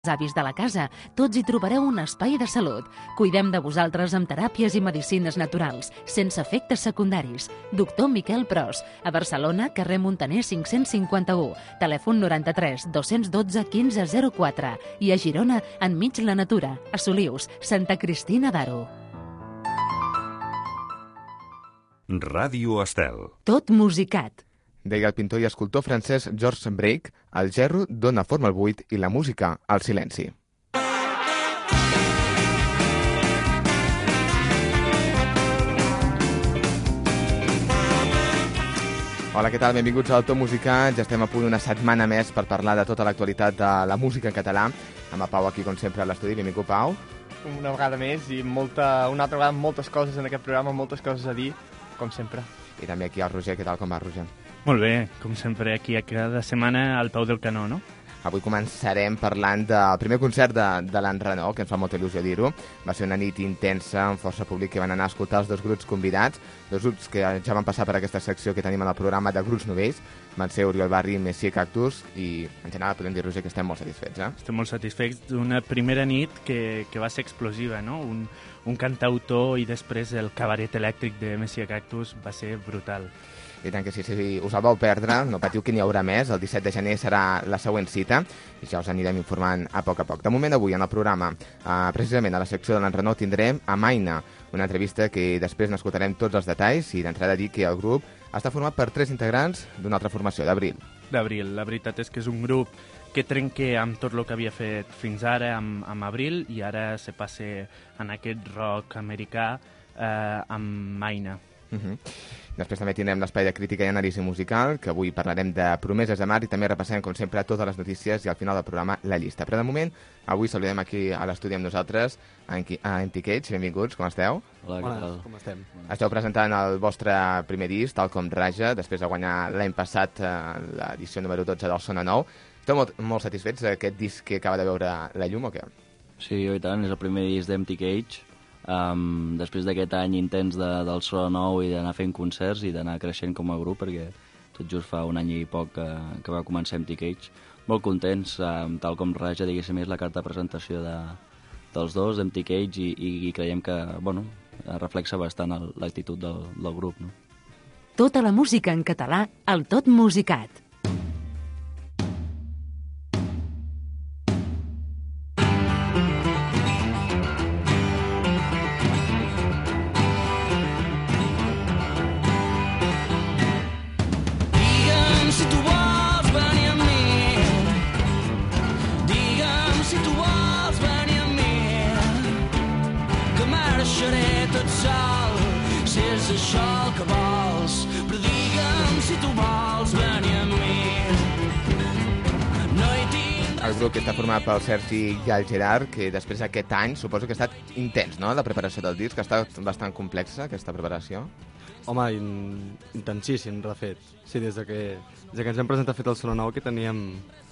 avis de la casa, tots hi trobareu un espai de salut. Cuidem de vosaltres amb teràpies i medicines naturals, sense efectes secundaris. Doctor Miquel Pros, a Barcelona, carrer Muntaner 551, telèfon 93 212 1504 i a Girona, enmig la natura, a Solius, Santa Cristina d'Aro. Ràdio Estel. Tot musicat. Deia el pintor i escultor francès Georges Braque, el gerro dona forma al buit i la música al silenci. Hola, què tal? Benvinguts al Tot Musicat. Ja estem a punt una setmana més per parlar de tota l'actualitat de la música en català. Amb el Pau aquí, com sempre, a l'estudi. Benvingut, Pau. Una vegada més i una altra vegada moltes coses en aquest programa, moltes coses a dir, com sempre. I també aquí el Roger. Què tal? Com va, Roger? Molt bé, com sempre, aquí a cada setmana al peu del canó, no? Avui començarem parlant del primer concert de l'Anne Renault, que ens fa molta il·lusió dir-ho. Va ser una nit intensa, amb força públic, que van anar a escoltar els dos grups convidats, dos grups que ja van passar per aquesta secció que tenim en el programa de grups novells. Van ser Oriol Barri i Messier Cactus, i en general podem dir, Roger, que estem molt satisfets, Estem molt satisfets d'una primera nit que va ser explosiva, no? Un cantautor i després el cabaret elèctric de Messier Cactus va ser brutal. I tant que sí, si us el vau perdre, no patiu que n'hi haurà més. El 17 de gener serà la següent cita i ja us anirem informant a poc a poc. De moment, avui, en el programa, precisament a la secció de l'Anne Renault, tindrem a Maina, una entrevista que després n'escoltarem tots els detalls i d'entrada dir que el grup està format per 3 integrants d'una altra formació, d'Abril. D'Abril. La veritat és que és un grup que trenca amb tot el que havia fet fins ara amb Abril i ara se passa en aquest rock americà amb Maina. Després també tindrem l'espai de crítica i anàlisi musical, que avui parlarem de Promeses de Mar i també repassem, com sempre, totes les notícies i al final del programa la llista. Però de moment, avui saludem aquí a l'estudi amb nosaltres a Empty Cage. Benvinguts, com esteu? Hola, què tal? Com estem? Esteu presentant el vostre primer disc, tal com Raja, després de guanyar l'any passat l'edició número 12 del Sona Nou. Esteu molt satisfets d'aquest disc que acaba de veure la llum o què? Sí, i tant, és el primer disc d'Empty Cage. Després d'aquest any intens del Sona Nou i d'anar fent concerts i d'anar creixent com a grup, perquè tot just fa un any i poc que va començar Empty Cage. Molt contents, tal com Raja, diguéssim, és la carta de presentació dels dos, d'Empty Cage, i creiem que, bueno, reflexa bastant l'actitud del grup, no? Tota la música en català al Tot Musicat. El grup que està format pel Sergi i el Gerard, que després d'aquest any suposo que ha estat intens, no?, la preparació del disc, que ha estat bastant complexa, aquesta preparació. Home, intensíssim, de fet. Sí, des que ens hem presentat fet el Sona Nou, que teníem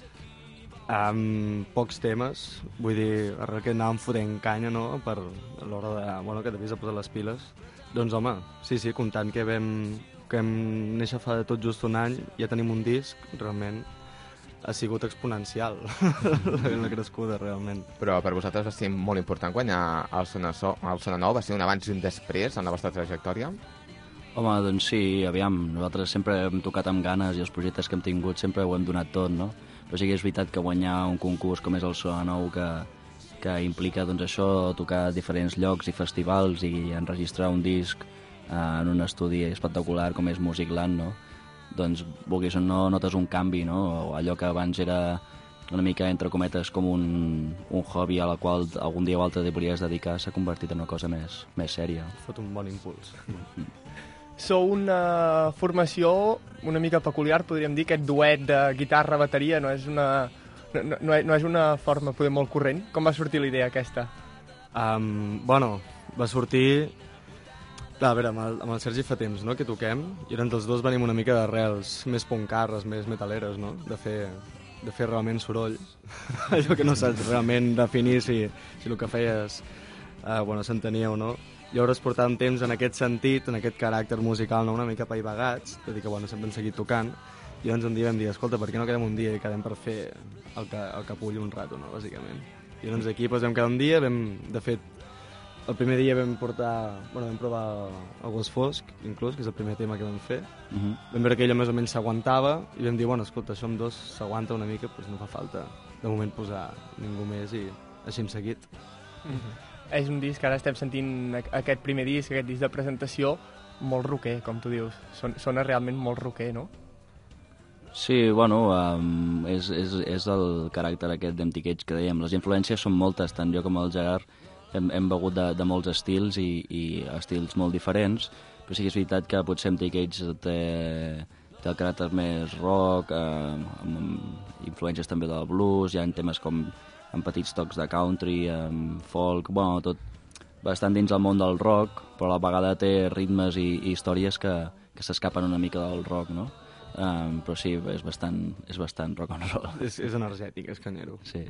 pocs temes, vull dir, ara que anàvem fotent canya, no?, per a l'hora de, bueno, que t'havies de posar les piles. Doncs, home, sí, comptant que vam néixer fa tot just un any, ja tenim un disc, realment ha sigut exponencial la crescuda, realment. Però per vosaltres va ser molt important guanyar el Sona Nou, va ser un abans i un després en la vostra trajectòria? Home, doncs sí, aviam, nosaltres sempre hem tocat amb ganes i els projectes que hem tingut sempre ho hem donat tot, no? Però sí que és veritat que guanyar un concurs com és el Sona Nou, que implica, doncs, això, tocar a diferents llocs i festivals i enregistrar un disc en un estudi espectacular com és Musicland, no? Doncs, vulguis o no, notes un canvi, no? Allò que abans era una mica, entre cometes, com un hobby a la qual algun dia o altre te volies dedicar, s'ha convertit en una cosa més sèria. Fot un bon impuls. Sou una formació una mica peculiar, podríem dir, aquest duet de guitarra-bateria no és una forma poder molt corrent. Com va sortir la idea aquesta? Bueno, va sortir... Clar, a veure, amb el Sergi fa temps, no?, que toquem, i entre els dos venim una mica d'arrels més puncarres, més metaleres, no?, de fer realment soroll, allò que no saps realment definir si el que feies s'entenia o no. Llavors portàvem temps en aquest sentit, en aquest caràcter musical, no?, una mica apaivagats, tot i que sempre hem seguit tocant, I llavors un dia vam dir, escolta, per què no quedem un dia i quedem per fer el capulli un rato, no, bàsicament. I llavors aquí vam quedar un dia, de fet, el primer dia vam provar el Gos Fosc, inclús, que és el primer tema que vam fer. Vam veure que ella més o menys s'aguantava i vam dir, bueno, escolta, això amb dos s'aguanta una mica, doncs no fa falta de moment posar ningú més i així hem seguit. És un disc, ara estem sentint aquest primer disc, aquest disc de presentació, molt rocker, com tu dius. Sona realment molt rocker, no? Sí, bueno, és el caràcter aquest d'Empty Cage que dèiem. Les influències són moltes, tant jo com el Gerard hem begut de molts estils i estils molt diferents, però sí que és veritat que potser Empty Cage té el caràcter més rock, amb influències també del blues, hi ha temes com amb petits tocs de country, amb folk, bueno, tot bastant dins el món del rock, però a la vegada té ritmes i històries que s'escapen una mica del rock, no? Però sí, és bastant rock and roll. És energètic, és canyero. Sí.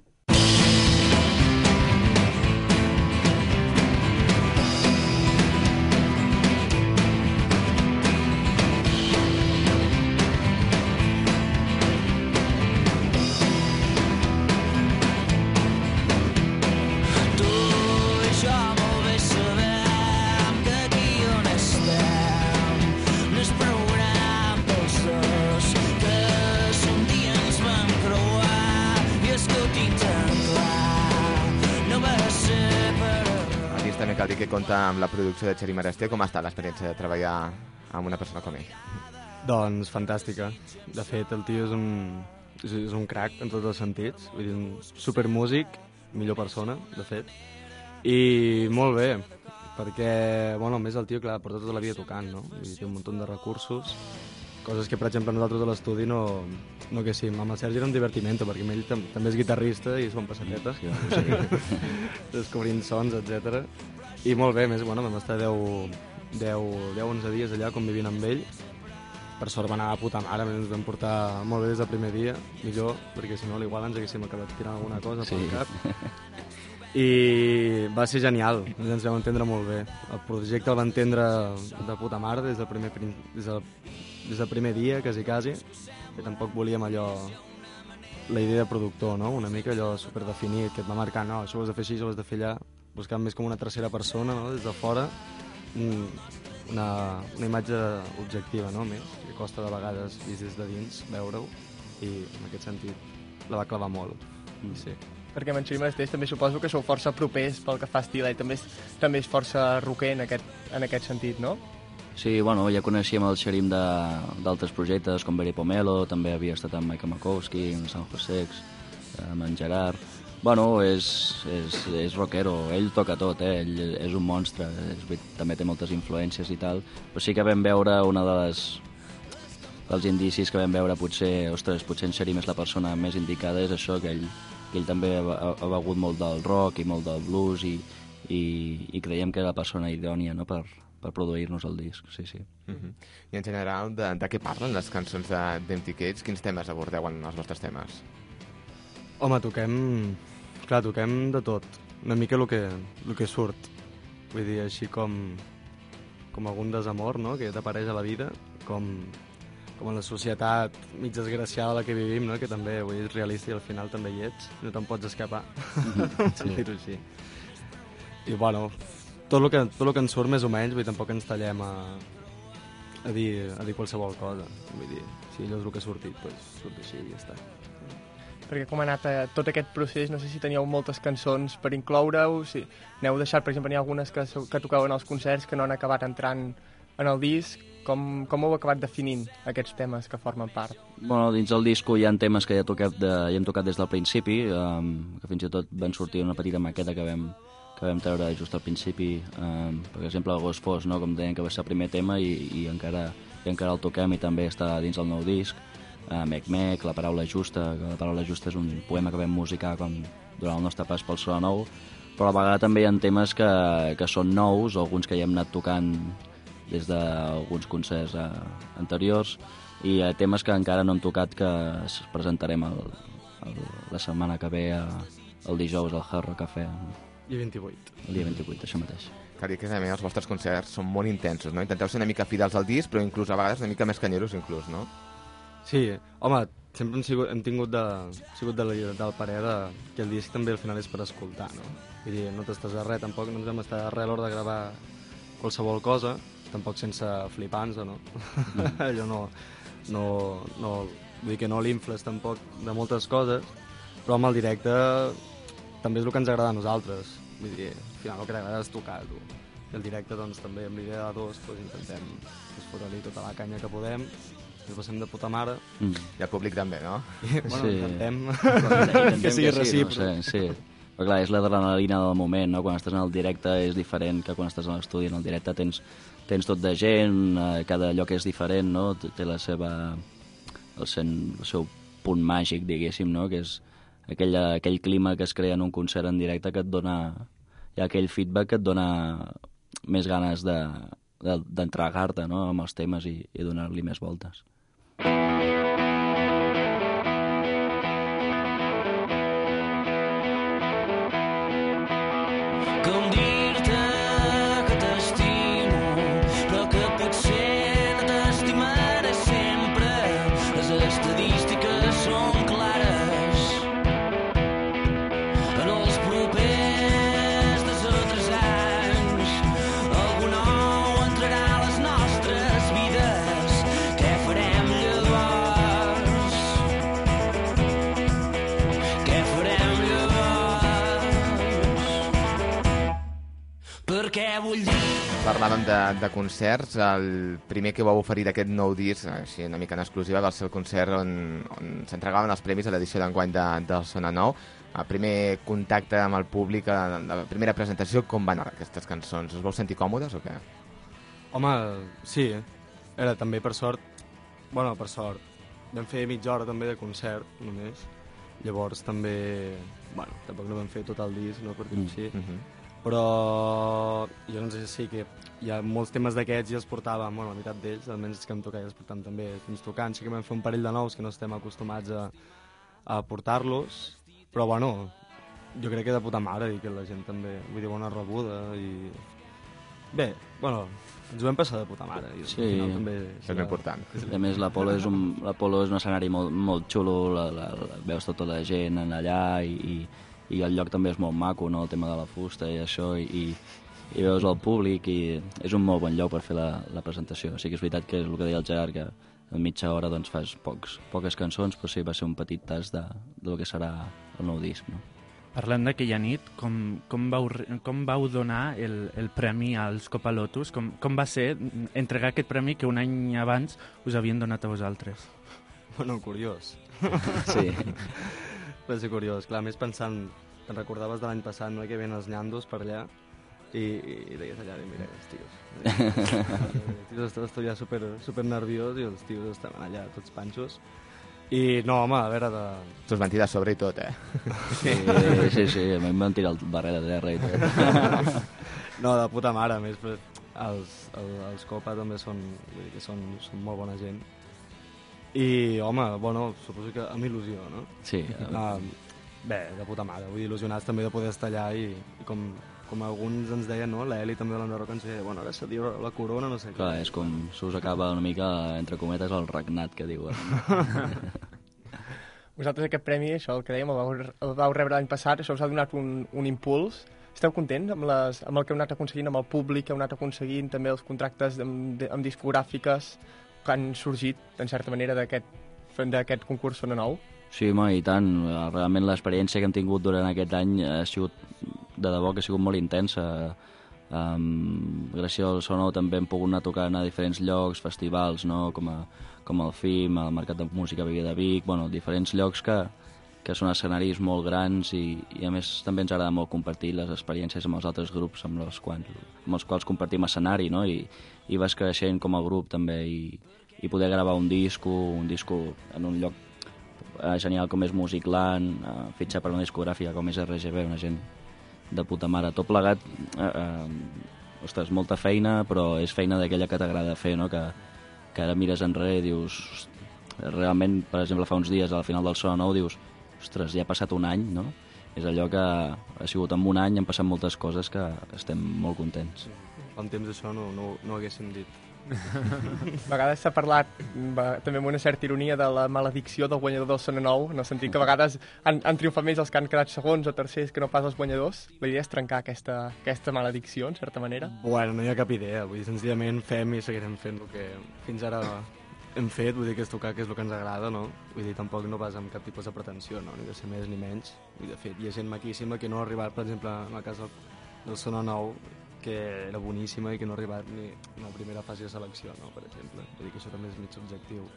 Cal dir que compta amb la producció de Txeri Marester. Com ha estat l'experiència de treballar amb una persona com ell? Doncs fantàstica. De fet, el tio és un crac en tots els sentits. Vull dir, un supermúsic, millor persona, de fet. I molt bé, perquè, bueno, a més el tio, clar, porta tota la vida tocant, no? Vull dir, té un munt de recursos, coses que, per exemple, nosaltres a l'estudi no que sí. Amb el Sergi era un divertimento, perquè ell també és guitarrista i són passatetes, descobrint sons, etc. I molt bé, més, bueno, vam estar 10-11 dies allà convivint amb ell. Per sort va anar a puta mare, ens vam portar molt bé des del primer dia, millor, perquè si no igual ens haguéssim acabat tirant alguna cosa pel cap. I va ser genial, ens vam entendre molt bé. El projecte el va entendre de puta mare des del primer dia, quasi, que tampoc volíem allò, la idea de productor, no? Una mica allò superdefinit, que et va marcar, no, això ho has de fer així, això ho has de fer allà, buscant més com una tercera persona, no? Des de fora, una imatge objectiva, no? Més, que costa de vegades des de dins veure-ho, i en aquest sentit la va clavar molt. Sí. Perquè amb en Txeri Marester també suposo que sou força propers pel que fa estil, també és força rocker en aquest sentit, no? Sí, bueno, ja coneixíem el Xerim d'altres projectes, com Beri Pomelo, també havia estat amb Mike Makowski, amb San Josex, amb en Gerard. Bueno, és rockero, ell toca tot, ell és un monstre, també té moltes influències i tal, però sí que vam veure dels indicis que vam veure, potser en Xerim és la persona més indicada, és això, que ell també ha begut molt del rock i molt del blues i creiem que era la persona idònia, no?, per produir-nos el disc, sí. I en general, de què parlen les cançons d'Empty Cage? Quins temes abordeu en els vostres temes? Home, toquem de tot, una mica el que surt. Vull dir, així com algun desamor, no?, que t'apareix a la vida, com en la societat mig desgraciada a la que vivim, no?, que també és realista i al final també hi ets, no te'n pots escapar, per dir-ho així. I bueno, tot el que ens surt més o menys, vull dir, tampoc ens tallem a dir qualsevol cosa. Vull dir, si allò és el que ha sortit, doncs surt així i ja està. Perquè com ha anat tot aquest procés, no sé si teníeu moltes cançons per incloure-ho, si n'heu deixat, per exemple, n'hi ha algunes que tocaven als concerts que no han acabat entrant en el disc. Com heu acabat definint aquests temes que formen part? Bueno, dins del disco hi ha temes que ja hem tocat des del principi, que fins i tot van sortir una petita maqueta que vam treure just al principi, per exemple el Gos Fosc, no? Com deien que va ser el primer tema i encara el toquem i també està dins el nou disc. Mec, La paraula justa, que La paraula justa és un poema que vam musicar durant el nostre pas pel Sola Nou, però a la vegada també hi ha temes que són nous, alguns que ja hem anat tocant des d'alguns concerts anteriors, i temes que encara no hem tocat, que es presentarem la setmana que ve el dijous al Hard Rock Café. Dia 28. El dia 28, això mateix. Cal dir que també els vostres concerts són molt intensos, no? Intenteu ser una mica fidels al disc, però inclús a vegades una mica més canyeros, inclús, no? Sí, home, sempre hem sigut del parer que el disc també al final és per escoltar, no? Vull dir, no t'estàs a res, tampoc no ens vam estar a res a l'hora de gravar qualsevol cosa, tampoc sense flipants, no? Allò no, vull dir que no l'infles tampoc de moltes coses, però amb el directe també és el que ens agrada a nosaltres. Vull dir, al final el que t'agrada és tocar, tu. I el directe, doncs, també amb l'idea de dos, doncs, intentem fotre-li tota la canya que podem, ens passem de puta mare. I el públic també, no? I, bueno, Sí. intentem que sigui recíproc. No sé, sí. Però clar, és l'adrenalina del moment, no? Quan estàs en el directe és diferent que quan estàs a l'estudi. En el directe tens tot de gent, cada lloc és diferent, no? Té el seu punt màgic, diguéssim, no? Que és aquell clima que es crea en un concert en directe que et dona... Hi ha aquell feedback que et dona més ganes d'entregar-te, no? Amb els temes i donar-li més voltes. Com dir-te que t'estimo, però que potser no t'estimaré sempre. Les estadístiques són clares. En els propers 2 o 3 anys, algú nou entrarà a les nostres vides. Què farem llavors? Què farem llavors? Perquè vull dir... Parlàvem de concerts. El primer que vau oferir d'aquest nou disc, així una mica en exclusiva, va ser el concert on s'entregaven els premis a l'edició d'enguany del Sona Nou. El primer contacte amb el públic, la primera presentació, com van anar aquestes cançons? Us vau sentir còmodes o què? Home, sí, era també per sort. Bueno, per sort. Vam fer mitja hora també de concert, només. Llavors també... Bueno, tampoc no vam fer tot el disc, no, per dir-ho així. Però jo no sé si que hi ha molts temes d'aquests i els portàvem, bueno, la meitat d'ells, almenys els que em tocava, els portàvem també fins tocant. Sí que vam fer un parell de nous que no estem acostumats a portar-los, però bueno, jo crec que de puta mare i que la gent també, vull dir, bona rebuda i... Bé, bueno, ens ho vam passar de puta mare. I Sí. al final també És important. A més, l'Apolo és un escenari molt xulo, veus tota la gent en allà i el lloc també és molt maco, no? El tema de la fusta i això, i veus el públic i és un molt bon lloc per fer la presentació. Sí que és veritat que és el que deia el Gerard, que en mitja hora doncs, fas poques cançons, però sí, va ser un petit tas del que serà el nou disc, no? Parlant d'aquella nit, com vau donar el premi als Copa Lotus? Com va ser entregar aquest premi que un any abans us havien donat a vosaltres? Bueno, curiós. Sí. Va ser curiós. Clar, més pensant, te'n recordaves de l'any passat, no? Que ven els nyandos per allà i deies allà, mira, els tios. Els tios estan ja super nerviós i els tios estaven allà tots panxos. I no, home, a veure... Us van tirar a sobre i tot, eh? Sí, a mi em van tirar el barret a terra i tot. No, de puta mare, a més, els Copa també són molt bona gent. I, home, bueno, suposo que amb il·lusió, no? Sí. Bé, de puta mare, vull dir, il·lusionats també de poder estar allà i com alguns ens deien, no? L'Eli també de l'Enderroc ens deia, bueno, ara se diu la corona, no sé què. Clar, és com se us acaba una mica, entre cometes, el regnat que diuen. Vosaltres aquest premi, això, el que dèiem, el vau rebre l'any passat, això us ha donat un impuls. Esteu contents amb el que heu anat aconseguint, amb el públic que heu anat aconseguint, també els contractes amb discogràfiques que han sorgit, en certa manera, d'aquest concurs Sona Nou? Sí, home, i tant. Realment l'experiència que hem tingut durant aquest any ha sigut, de debò, que ha sigut molt intensa. Gràcies al Sona Nou també hem pogut anar tocant a diferents llocs, festivals, no? com el FIM, el Mercat de Música Veguer de Vic, bueno, diferents llocs que són escenaris molt grans i a més també ens agrada molt compartir les experiències amb els altres grups amb els quals compartim escenari, no? I vas creixent com a grup també i poder gravar un disco en un lloc genial com és Musicland, fitxar per una discogràfica com és RGB, una gent de puta mare. Tot plegat, ostres, molta feina, però és feina d'aquella que t'agrada fer, no? Que ara mires enrere i dius... Realment, per exemple, fa uns dies, al final del Sona Nou, dius ostres, ja ha passat un any, no? És allò que ha sigut en un any, han passat moltes coses que estem molt contents. Fa un temps això no ho haguéssim dit. A vegades s'ha parlat també amb una certa ironia de la maledicció del guanyador del Sona Nou, en el sentit que a vegades han triomfat més els que han quedat segons o tercers que no pas els guanyadors. La idea és trencar aquesta maledicció, en certa manera. Bueno, no hi ha cap idea, vull dir, senzillament fem i seguirem fent el que fins ara hem fet, vull dir que és tocar, que és el que ens agrada, no? Vull dir, tampoc no vas amb cap tipus de pretensió, no? Ni de ser més ni menys. I de fet, hi ha gent maquíssima que no ha arribat, per exemple, en el cas del Sona Nou, que era boníssima i que no ha arribat ni a la primera fase de selecció, no? Per exemple. Vull dir que això també és mig subjectiu.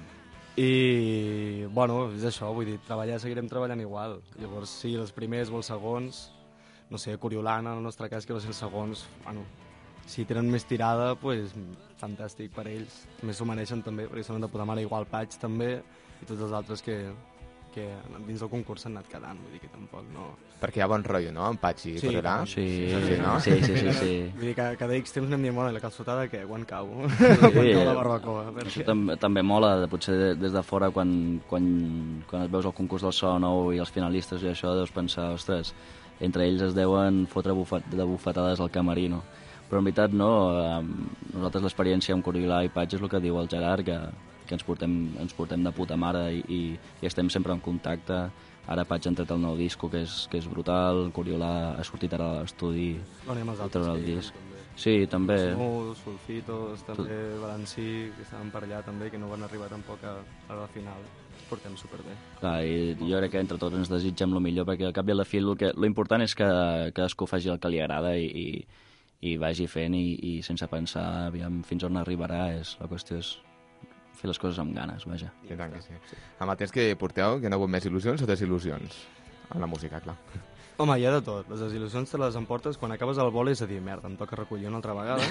I, bueno, és això, vull dir, seguirem treballant igual. Llavors, sí, els primers o els segons, no sé, Coriolana, en el nostre cas, que va ser els segons, bueno, si tenen més tirada, pues, fantàstic per ells. Més s'ho mereixen també, perquè són de puta mare, igual Patx també, i tots els altres que dins del concurs s'han anat quedant, vull dir que tampoc no... Perquè hi ha bon rotllo, no?, en Patxi i Coriolà. Sí, no? sí. Vull dir que cada X temps anem dient, bueno, i la calçotada, què? Quan cau? Sí, la barbacoa. Això també mola, potser des de fora, quan et veus el concurs del So Nou i els finalistes i això, deus pensar, ostres, entre ells es deuen fotre de bufetades al camarí, no? Però en veritat no, nosaltres l'experiència amb Coriolà i Patx és el que diu el Gerard, que ens portem de puta mare i estem sempre en contacte. Ara Patx ha entrat el nou disco, que és brutal, Coriolà ha sortit ara a l'estudi Bueno, i amb els a treure el altres disc. Sí, també. Smuts, Sulfitos, també Valencí, que estaven per allà també, que no van arribar tampoc a la final. Portem superbé. Clar, i jo crec que entre tots ens desitgem el millor, perquè al cap i a la fi lo important és que cadascú faci el que li agrada i vagi fent i sense pensar aviam fins on arribarà. La qüestió és fer les coses amb ganes, vaja. I tant que sí. Amb el temps que porteu, que no hi ha hagut més il·lusions o desil·lusions en la música, clar. Home, hi ha de tot. Les desil·lusions te les emportes quan acabes el vol, és a dir, merda, em toca recollir una altra vegada.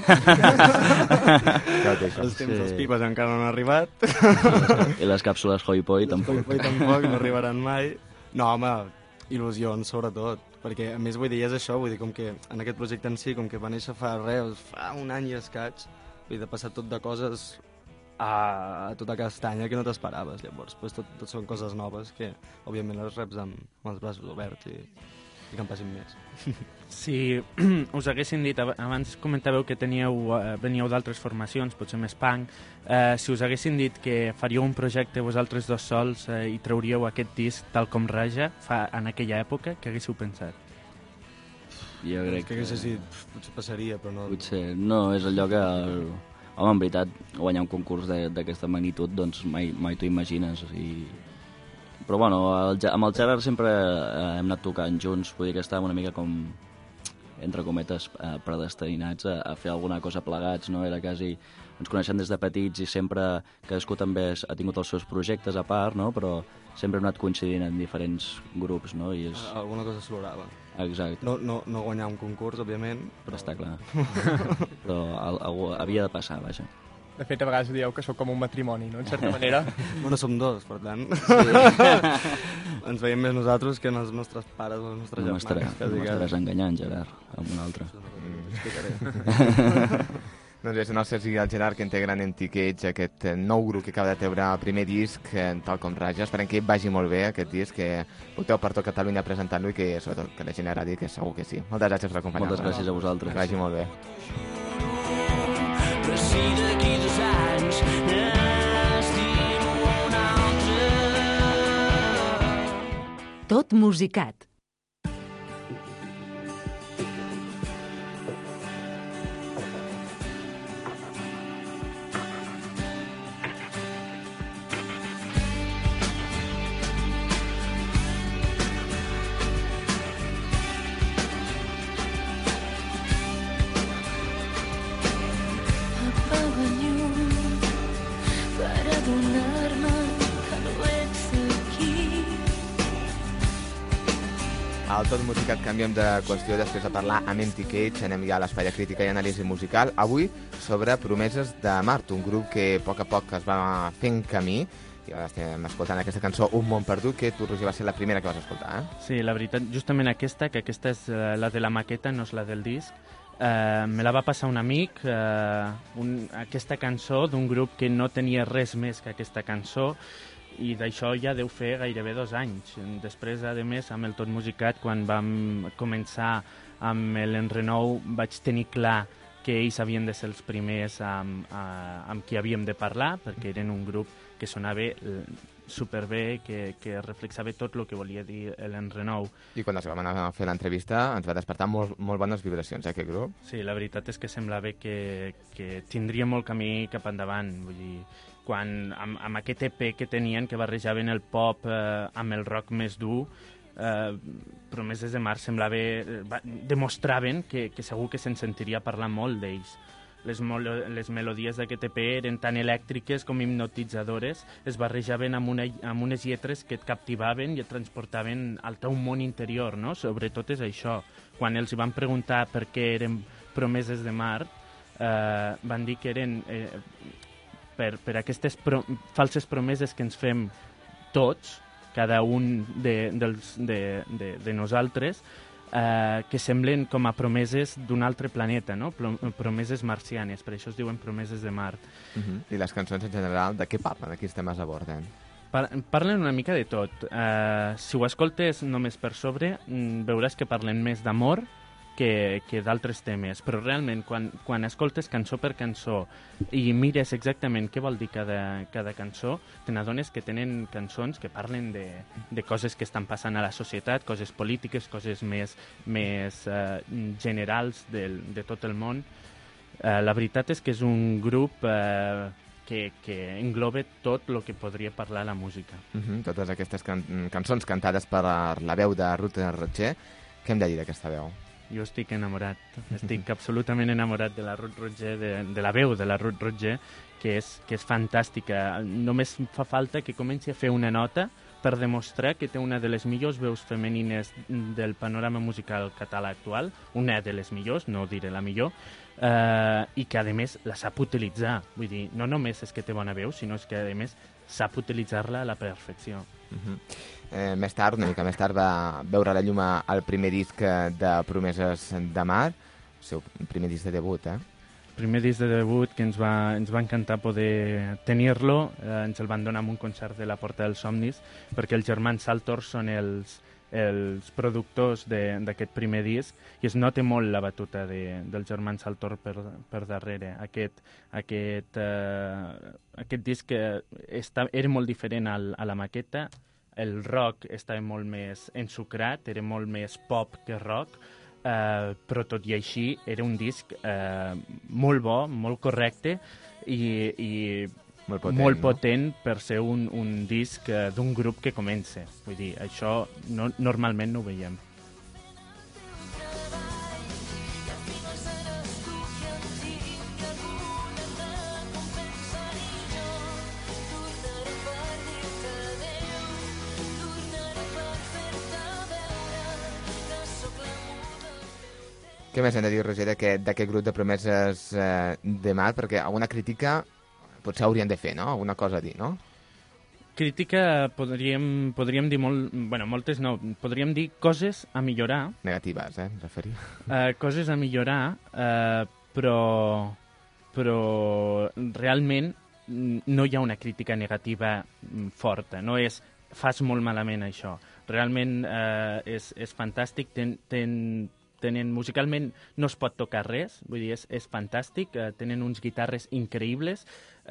Ja ho deixo. Els temps dels pipes encara no han arribat. I les càpsules Hoi-Poi tampoc. Hoi-Poi tampoc, no arribaran mai. No, home, il·lusions, sobretot. Perquè, a més, vull dir, és això, vull dir, com que en aquest projecte en si, com que va néixer fa un any i escaig, vull dir, de passar tot de coses a tota castanya que no t'esperaves, llavors. Pues tot són coses noves que, òbviament, les reps amb els braços oberts i que en passin més. Si us haguessin dit, abans comentàveu que veníeu d'altres formacions, potser més punk, si us haguessin dit que faríeu un projecte vosaltres dos sols i trauríeu aquest disc tal com Raja en aquella època, què haguéssiu pensat? Jo crec que hagués dit, potser passaria, però no... Potser no, és allò que... Home, en veritat, guanyar un concurs d'aquesta magnitud, doncs mai t'ho imagines. Però bueno, amb el Gerard sempre hem anat tocant junts, vull dir que estàvem una mica com, entre cometes, predestinats a fer alguna cosa plegats, no? Era quasi... Ens coneixem des de petits i sempre cadascú també ha tingut els seus projectes a part, no? Però sempre hem anat coincidint en diferents grups, no? I alguna cosa s'olorava. Exacte. No guanyar un concurs, òbviament, però... Està clar. Però havia de passar, vaja. De fet, a vegades ho dieu que sou com un matrimoni, no?, en certa manera. Bueno, som dos, per tant. Sí. Ens veiem més nosaltres que els nostres pares o els nostres germans. No m'estaràs enganyant, Gerard, amb un altre. Explicaré. Doncs bé, són el Sergi i el Gerard que integren Anti-Cage, aquest nou grup que acaba de treure el primer disc, tal com Raja. Esperem que vagi molt bé aquest disc, que porteu per tot Catalunya presentant-lo i que sobretot que la gent agradi, que segur que sí. Moltes gràcies per acompanyar-nos. Moltes gràcies a vosaltres. Que vagi molt bé. Però si d'aquí 2 anys n'estimo un altre. Tot musicat. Al Tot Musicat canviem de qüestió després de parlar amb Anti-Cage, anem ja a l'espai de crítica i anàlisi musical. Avui sobre Promeses de Mart, un grup que a poc es va fent camí i ara estem escoltant aquesta cançó Un món perdut, que tu, Roger, va ser la primera que vas escoltar, Sí, la veritat, justament aquesta, que aquesta és la de la maqueta, no és la del disc, me la va passar un amic, aquesta cançó d'un grup que no tenia res més que aquesta cançó, i d'això ja deu fer gairebé 2 anys. Després, a més, amb el Tot Musicat, quan vam començar amb l'enrenou, vaig tenir clar que ells havien de ser els primers amb qui havíem de parlar, perquè eren un grup que sonava superbé, que reflexava tot el que volia dir l'Enrenou. I quan ens vam anar a fer l'entrevista ens va despertar molt bones vibracions, aquest grup. Sí, la veritat és que semblava que tindria molt camí cap endavant. Vull dir, quan amb aquest EP que tenien, que barrejaven el pop amb el rock més dur, Promeses de Mar demostraven que segur que se'n sentiria parlar molt d'ells. Les melodies d'aquest EP eren tan elèctriques com hipnotitzadores, es barrejaven amb unes lletres que et captivaven i et transportaven al teu món interior, no? Sobretot és això. Quan els van preguntar per què eren Promeses de Mar, van dir que eren per aquestes falses promeses que ens fem tots, cada un de nosaltres, que semblen com a promeses d'un altre planeta, no? Promeses marcianes, per això es diuen Promeses de Mart. I les cançons en general, de què parlen? De quins temes aborden? Parlen una mica de tot. Si ho escoltes només per sobre, veuràs que parlen més d'amor que d'altres temes, però realment quan escoltes cançó per cançó i mires exactament què vol dir cada cançó, te n'adones que tenen cançons que parlen de coses que estan passant a la societat, coses polítiques, coses més generals de tot el món. La veritat és que és un grup que engloba tot el que podria parlar la música. Totes aquestes cançons cantades per la veu de Ruth Roger, què hem de dir d'aquesta veu? Jo estic enamorat, estic absolutament enamorat de la Ruth Roger, de la veu de la Ruth Roger, que és fantàstica. Només fa falta que comenci a fer una nota per demostrar que té una de les millors veus femenines del panorama musical català actual, una de les millors, no diré la millor, i que, a més, la sap utilitzar. Vull dir, no només és que té bona veu, sinó que, a més, sap utilitzar-la a la perfecció. Més tard, una mica més tard, va veure la llum al primer disc de Promeses de Mar, el seu primer disc de debut, Primer disc de debut que ens va encantar poder tenir-lo, ens el van donar en un concert de la Porta dels Somnis, perquè els germans Saltor són els productors d'aquest primer disc i es nota molt la batuta del germà Saltor per darrere. Aquest disc era molt diferent a la maqueta, el rock estava molt més ensucrat, era molt més pop que rock, però tot i així era un disc molt bo, molt correcte i molt potent per ser un disc d'un grup que comença. Vull dir, això normalment no ho veiem. Què més hem de dir, Roger, d'aquest grup de Promeses de Mar? Perquè alguna crítica potser hauríem de fer, no? Alguna cosa a dir, no? Crítica podríem dir moltes no. Podríem dir coses a millorar. Negatives, em referia. Coses a millorar, però realment no hi ha una crítica negativa forta. No és fas molt malament això. Realment és fantàstic, musicalment no es pot tocar res, vull dir, és fantàstic, tenen uns guitarres increïbles,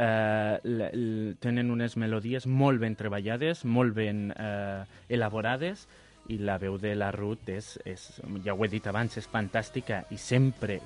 tenen unes melodies molt ben treballades, molt ben elaborades, i la veu de la Ruth ja ho he dit abans, és fantàstica i sempre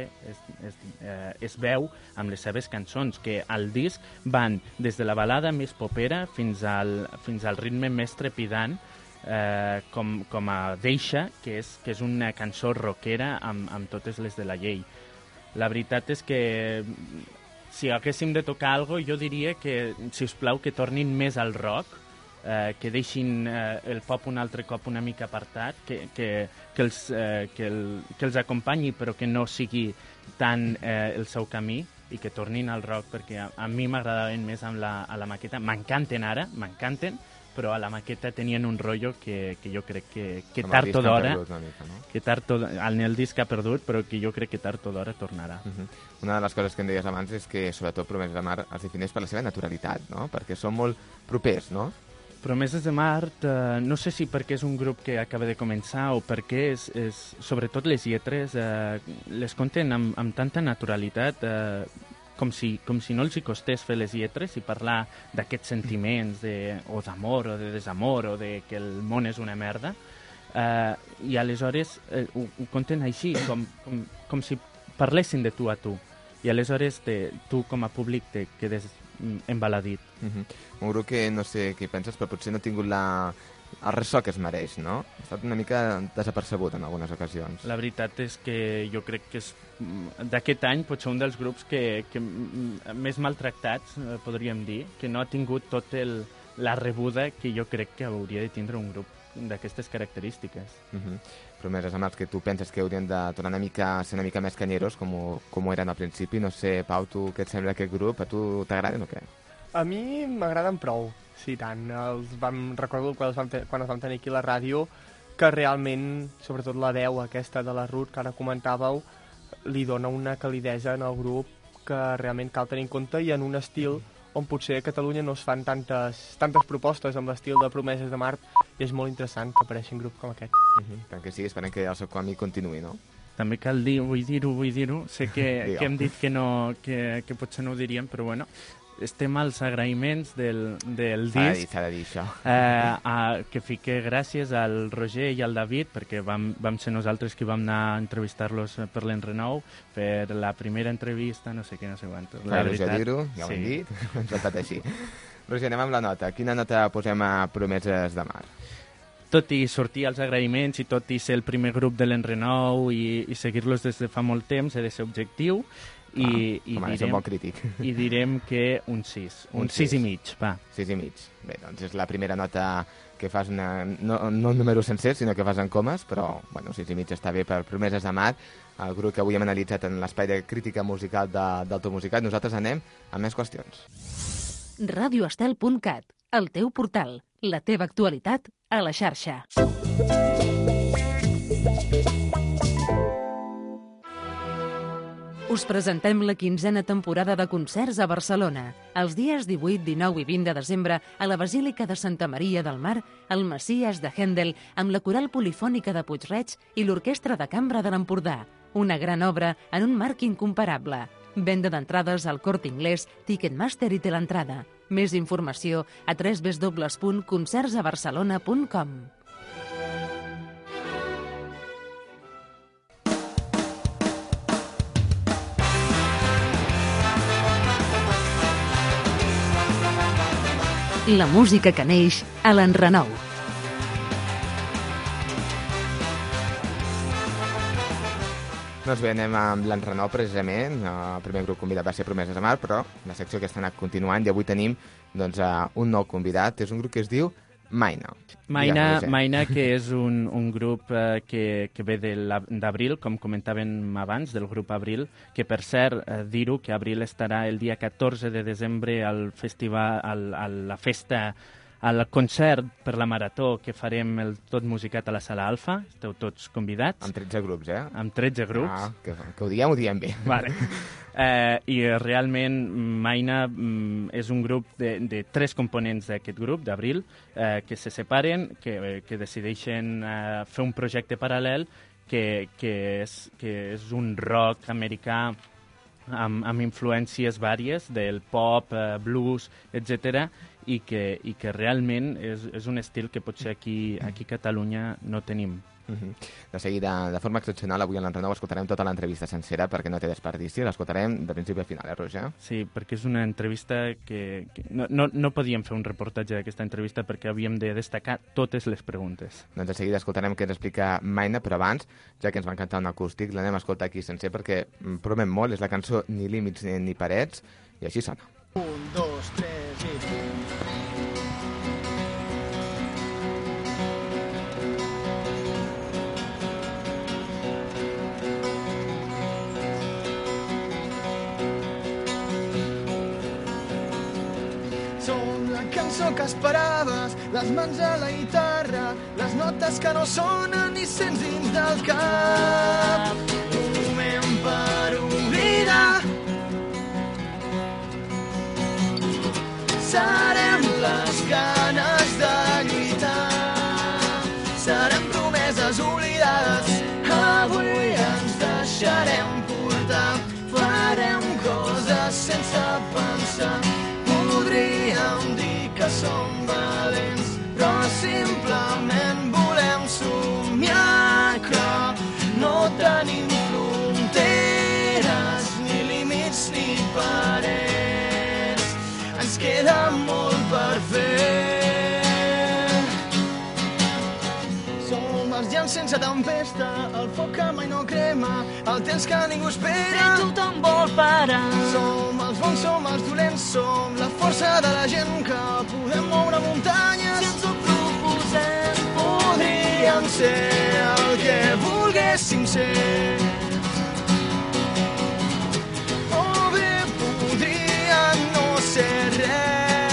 es veu amb les seves cançons, que al disc van des de la balada més popera fins al ritme més trepidant, com a Deixa, que és una cançó rockera amb totes les de la llei. La veritat és que si haguéssim de tocar alguna cosa, jo diria que, si us plau, que tornin més al rock, que deixin el pop un altre cop una mica apartat, que els acompanyi però que no sigui tant el seu camí, i que tornin al rock, perquè a mi m'agradaven més a la maqueta. M'encanten ara, però a la maqueta tenien un rotllo que jo crec que tard o d'hora, en el disc ha perdut, però que jo crec que tard o d'hora tornarà. Una de les coses que em deies abans és que sobretot Promeses de Mar es defineix per la seva naturalitat, no? Perquè són molt propers, no? Promeses de Mart, no sé si perquè és un grup que acaba de començar o perquè sobretot les lletres les conten amb tanta naturalitat, com si no els hi costés fer les lletres i parlar d'aquests sentiments o d'amor o de desamor o de que el món és una merda. I aleshores ho conten així, com si parlessin de tu a tu. I aleshores tu com a públic te quedes embaladit. Un grup que no sé què penses, però potser no ha tingut el ressò que es mereix, no? Ha estat una mica desapercebut en algunes ocasions. La veritat és que jo crec que és d'aquest any potser un dels grups que més maltractats, podríem dir, que no ha tingut la rebuda que jo crec que hauria de tindre un grup d'aquestes característiques. Promeses amb els que tu penses que haurien de tornar a ser una mica més canyeros, com ho eren al principi. No sé, Pau, tu què et sembla aquest grup? A tu t'agraden o què? A mi m'agraden prou, sí, tant. Recordo quan els vam tenir aquí a la ràdio, que realment, sobretot la veu aquesta de la Ruth, que ara comentàveu, li dona una calidesa en el grup que realment cal tenir en compte, i en un estil on potser a Catalunya no es fan tantes propostes amb l'estil de Promeses de Mart, i és molt interessant que apareixi un grup com aquest. Tant que sí, esperem que el seu camí continuï, no? També cal dir, vull dir-ho, sé que hem dit que potser no ho diríem, però bueno, estem als agraïments del disc. S'ha de dir això. Que fique gràcies al Roger i al David, perquè vam ser nosaltres qui vam anar a entrevistar-los per l'Enrenou, per la primera entrevista, no sé què, no sé quant. La veritat, dir-ho, ja ho hem dit, ens ha estat així. Roger, anem amb la nota. Quina nota posem a Promeses de Mar? Tot i sortir als agraïments i tot i ser el primer grup de l'Enrenou i seguir-los des de fa molt temps, he de ser objectiu, i direm que un 6. Un 6 i mig, va. 6 i mig. Bé, doncs és la primera nota que fas, no un número sencer, sinó que fas en comes, però, bueno, 6 i mig està bé per Promeses de Mar, el grup que avui hem analitzat en l'espai de crítica musical d'Automusicat. Nosaltres anem a més qüestions. radioestel.cat, el teu portal, la teva actualitat a la xarxa. Us presentem la 15a temporada de concerts a Barcelona. Els dies 18, 19 i 20 de desembre, a la Basílica de Santa Maria del Mar, el Messies de Händel, amb la Coral Polifònica de Puig-reig i l'Orquestra de Cambra de l'Empordà. Una gran obra en un marc incomparable. Venda d'entrades al Corte Inglés, Ticketmaster i té l'entrada. Més informació a www.concertsabarcelona.com. La música que neix a l'Enrenou. Doncs bé, anem amb l'Enrenou, precisament. El primer grup convidat va ser Promeses de Mar, però la secció que està anat continuant, i avui tenim un nou convidat. És un grup que es diu Maina. Maina, que és un grup que ve d'Abril, com comentàvem abans, del grup Abril, que per cert, dir-ho, que Abril estarà el dia 14 de desembre al festival, a la festa, al concert per la Marató que farem el Tot Musicat a la Sala Alfa. Esteu tots convidats. Amb 13 grups, eh? Amb 13 grups. Ah, que ho diem bé. Vale. I realment Maina és un grup de 3 components d'aquest grup, d'Abril, que se separen, que decideixen fer un projecte paral·lel que és un rock americà amb influències vàries del pop, blues, etc., i que realment és un estil que potser aquí a Catalunya no tenim. De seguida, de forma excepcional, avui a l'Enrenou escoltarem tota l'entrevista sencera perquè no té desperdici. L'escoltarem de principi a final, Roger? Sí, perquè és una entrevista que no podíem fer un reportatge d'aquesta entrevista perquè havíem de destacar totes les preguntes. Doncs de seguida escoltarem què ens explica Maina, però abans, ja que ens van cantar un acústic, l'anem a escoltar aquí sencer perquè promet molt. És la cançó Ni límits ni parets, i així sona. 1, 2, 3 i... Som la cançó que esperaves, les mans a la guitarra, les notes que no sonen ni sents dins del cap. Un moment per oblidar. Serem les ganes de sense tempesta, el foc que mai no crema, el temps que ningú espera. I tothom vol parar. Som els bons, som els dolents, som la força de la gent que podem moure muntanyes. Si ens ho proposem, Podríem ser el que volguéssim ser. O bé podria no ser res.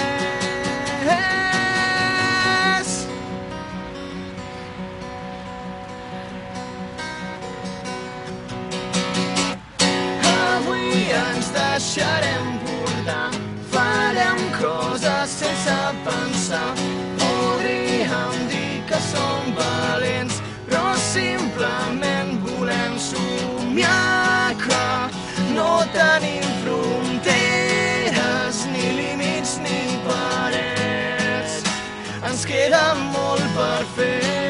Avui ens deixarem portar, farem coses sense pensar. Podríem dir que som valents, però simplement volem somiar que no tenim fronteres, ni límits ni parets. Ens queda molt per fer.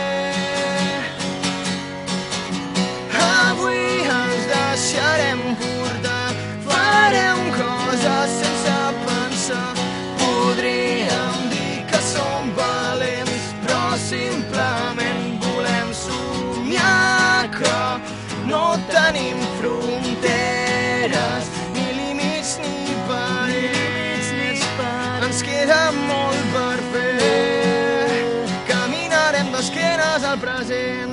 Avui ens deixarem portar, farem coses sense pensar. Podríem dir que som valents, però simplement volem somiar que no tenim fronteres, ni límits ni parets. Ens queda molt per fer. Caminarem d'esquenes al present.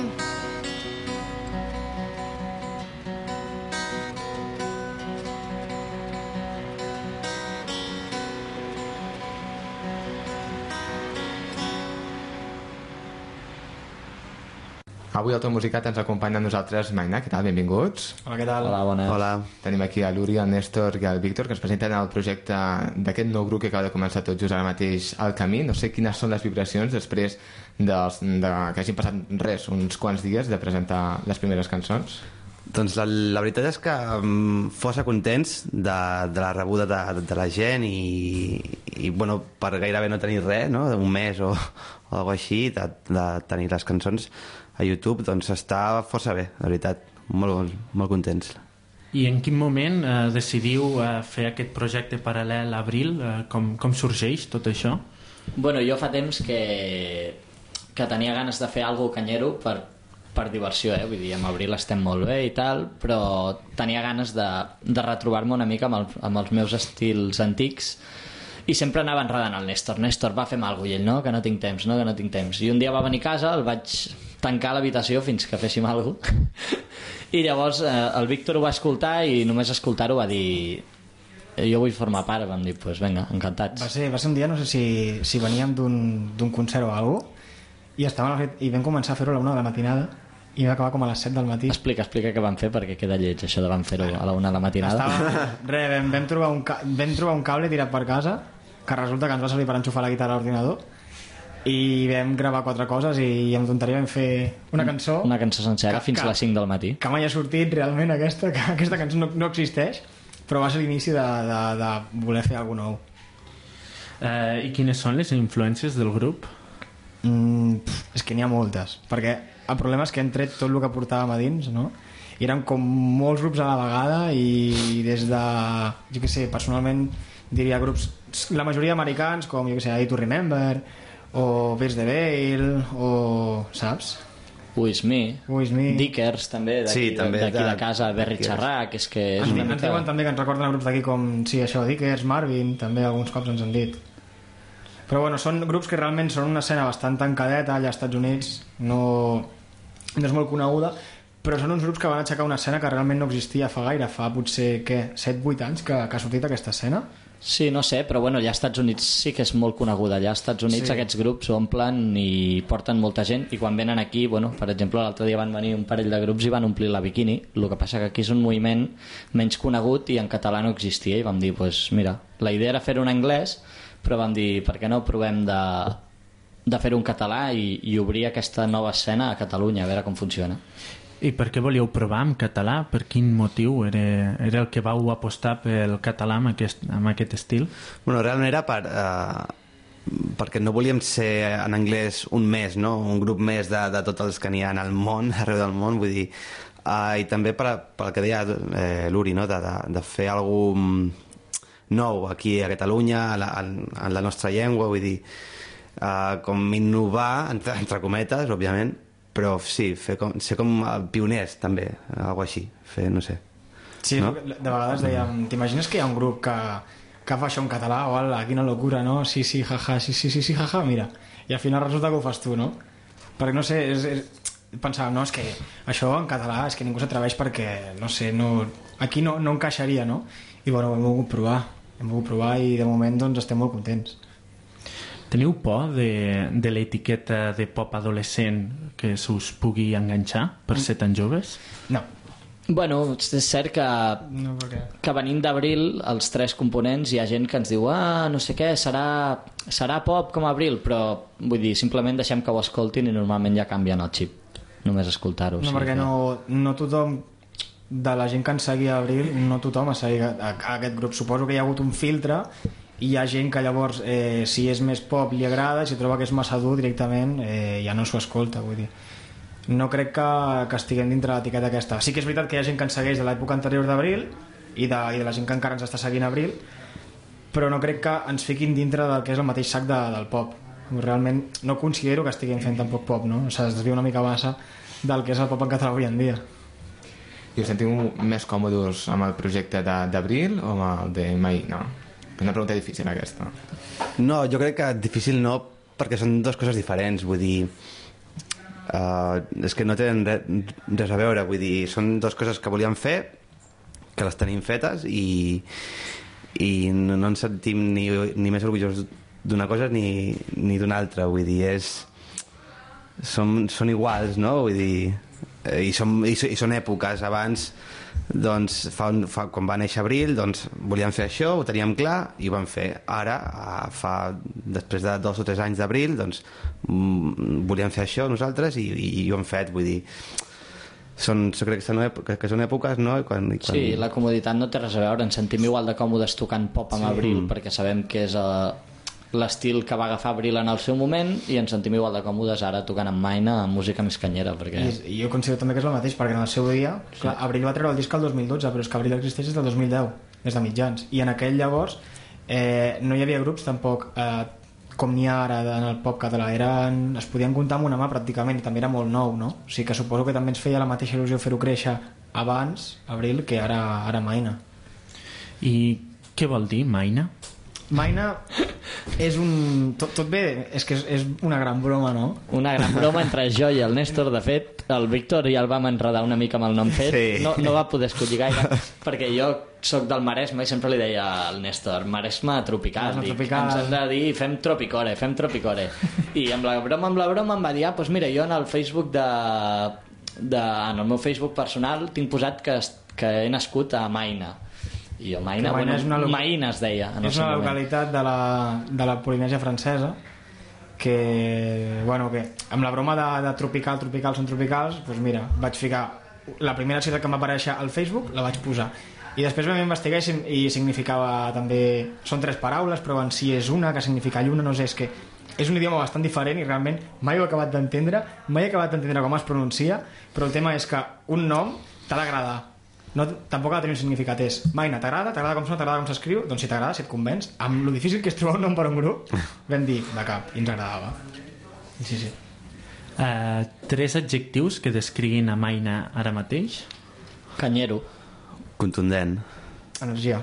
Avui al Tot Musicat ens acompanya a nosaltres Maina, què tal? Benvinguts. Hola, què tal? Hola, bones. Hola. Tenim aquí a l'Uri, el Néstor i el Víctor, que ens presenten el projecte d'aquest nou grup que acaba de començar tot just ara mateix al camí. No sé quines són les vibracions després que hagin passat uns quants dies de presentar les primeres cançons. Doncs la veritat és que força contents de la rebuda de la gent i bueno, per gairebé no tenir res, no? Un mes o alguna així, de tenir les cançons a YouTube, doncs està força bé, la veritat, molt, molt contents. I en quin moment decidiu fer aquest projecte paral·lel a Abril? Com sorgeix tot això? Bueno, jo fa temps que tenia ganes de fer alguna cosa canyero per diversió, vull dir, amb Abril estem molt bé i tal, però tenia ganes de retrobar-me una mica amb els meus estils antics i sempre anava enredant el Néstor, va, fem alguna cosa, i ell, no, que no tinc temps, i un dia va venir a casa, el vaig tancar a l'habitació fins que féssim alguna cosa i llavors el Víctor ho va escoltar i només escoltar-ho va dir jo vull formar part, vam dir, doncs vinga, encantats. Va ser un dia, no sé si veníem d'un concert o alguna cosa i vam començar a fer-ho a la 1 de la matinada i va acabar com a les 7 del matí. Explica què van fer perquè queda lleig això de vam fer-ho a la 1 de la matinada. Vam trobar un cable tirat per casa que resulta que ens va servir per enxufar la guitarra a l'ordinador i vam gravar 4 coses i amb tonteria vam fer una cançó sencera fins a les 5 del matí que mai ha sortit realment aquesta cançó no existeix, però va ser l'inici de voler fer alguna nou. I quines són les influències del grup? És que n'hi ha moltes, perquè el problema és que hem tret tot el que portàvem a dins, no? I eren com molts grups a la vegada i des de, jo què sé, personalment diria grups, la majoria americans com, jo què sé, I To Remember o Birds the Veil o, saps? With Me, Dickers també, d'aquí de casa, Berry Charrac, és que és una mica... Ens diuen també que ens recorden grups d'aquí com, sí, això, Dickers, Marvin, també alguns cops ens han dit. Però bueno, són grups que realment són una escena bastant tancadeta allà als Estats Units, no és molt coneguda, però són uns grups que van aixecar una escena que realment no existia fa gaire, fa potser, 7-8 anys que ha sortit aquesta escena. Sí, no sé, però bueno, allà als Estats Units sí que és molt coneguda. Allà als Estats Units aquests grups omplen i porten molta gent i quan venen aquí, bueno, per exemple, l'altre dia van venir un parell de grups i van omplir la Bikini. El que passa que aquí és un moviment menys conegut i en català no existia i vam dir, pues mira, la idea era fer-ho en anglès, però vam dir, per què no provem de fer-ho en català i obrir aquesta nova escena a Catalunya, a veure com funciona. I per què volíeu provar en català? Per quin motiu era el que vau apostar pel català amb aquest estil? Bueno, realment era perquè no volíem ser en anglès un més, no? Un grup més de tots els que n'hi ha al món, arreu del món, vull dir, i també pel que deia l'Uri, no? De fer alguna nou aquí a Catalunya, en la nostra llengua, vull dir, com innovar, entre cometes, òbviament, però sí, ser com pioners també, algo així, no sé. Sí, no? De vegades dèiem, t'imagines que hi ha un grup que fa això en català, hola, quina locura, no? Sí, jaja, sí, jaja, mira. I al final resulta que ho fas tu, no? Perquè no sé, pensàvem, no, és que això en català és que ningú s'atreveix perquè, no sé, aquí no encaixaria, no? I bueno, hem volgut provar i de moment doncs estem molt contents. Teniu por de l'etiqueta de pop adolescent que s'us pugui enganxar per ser tan joves? No. Bueno, és cert que venint d'Abril, els 3 components, hi ha gent que ens diu no sé què, serà pop com Abril, però vull dir, simplement deixem que ho escoltin i normalment ja canvien el xip, només escoltar-ho. No, perquè no tothom de la gent que ens seguia a Abril, no tothom ha seguit a aquest grup. Suposo que hi ha hagut un filtre i hi ha gent que llavors, si és més pop li agrada, si troba que és massa dur directament ja no s'ho escolta, vull dir. No crec que estiguem dintre l'etiqueta aquesta. Sí que és veritat que hi ha gent que ens segueix de l'època anterior d'Abril i de la gent que encara ens està seguint a Abril, però no crec que ens fiquin dintre del que és el mateix sac del pop. Realment no considero que estiguem fent tampoc pop, no? O sigui, es desvia una mica massa del que és el pop en català avui en dia. I us sentiu més còmodes amb el projecte d'Abril o amb el de Maïna? És una pregunta difícil aquesta. No, jo crec que difícil no, perquè són dues coses diferents, vull dir... és que no tenen res a veure, vull dir, són dues coses que volíem fer, que les tenim fetes i no ens sentim ni més orgullosos d'una cosa ni d'una altra, vull dir, són iguals, no? Vull dir, i són èpoques. Abans, doncs, quan va néixer Abril, doncs volíem fer això, ho teníem clar i ho vam fer. Ara, després de 2 o 3 anys d'Abril, doncs volíem fer això nosaltres i ho hem fet, vull dir, crec que són èpoques, no? Sí, la comoditat no té res a veure, ens sentim igual de còmodes tocant pop amb Abril perquè sabem que és l'estil que va agafar Abril en el seu moment i ens sentim igual de còmodes ara tocant amb Maïna amb música més canyera perquè... I jo considero també que és el mateix perquè en el seu dia, clar, Abril va treure el disc el 2012, però és que Abril existeix des del 2010, des de mitjans, i en aquell llavors no hi havia grups tampoc com n'hi ha ara en el pop català, es podien comptar amb una mà pràcticament i també era molt nou, no? O sigui que suposo que també ens feia la mateixa il·lusió fer-ho créixer abans, Abril, que ara Maïna. I què vol dir Maïna? Maïna és un... Tot bé, és que és una gran broma, no? Una gran broma entre jo i el Néstor. De fet, el Víctor ja el vam enredar una mica amb el nom fet. Sí. No va poder escollir gaire, perquè jo soc del Maresme i sempre li deia al Néstor, Maresme tropical. Ens hem de dir fem tropicore. I amb la broma em va dir, doncs mira, jo en el Facebook en el meu Facebook personal tinc posat que he nascut a Maïna. I jo, Maïna es deia és una localitat de la Polinèsia francesa que amb la broma de tropical són tropicals, doncs mira, vaig ficar la primera ciutat que em va aparèixer al Facebook, la vaig posar i després vam investigar i significava també, són 3 paraules però en si és una, que significa lluna, no sé, és que és un idioma bastant diferent i realment mai he acabat d'entendre com es pronuncia, però el tema és que un nom t'ha d'agradar. No, tampoc ha de tenir un significat, és Maïna, t'agrada com sona, t'agrada com s'escriu? Doncs si t'agrada, si et convenç, amb lo difícil que és trobar un nom per un grup, vam dir de cap, i ens agradava. Sí. 3 adjectius que descriguin a Maïna ara mateix. Canyero. Contundent. Energia.